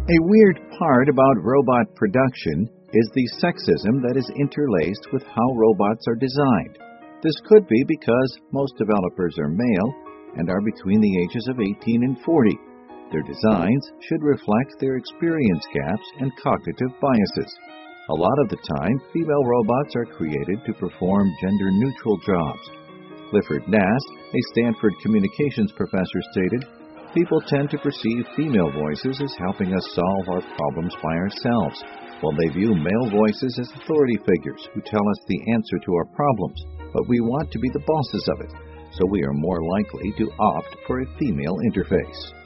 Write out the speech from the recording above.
A weird part about robot production is the sexism that is interlaced with how robots are designed. This could be because most developers are male and are between the ages of 18 and 40. Their designs should reflect their experience gaps and cognitive biases. A lot of the time, female robots are created to perform gender-neutral jobs. Clifford Nass, a Stanford communications professor, stated, "People tend to perceive female voices as helping us solve our problems by ourselves, while they view male voices as authority figures who tell us the answer to our problems, but we want to be the bosses of it, so we are more likely to opt for a female interface."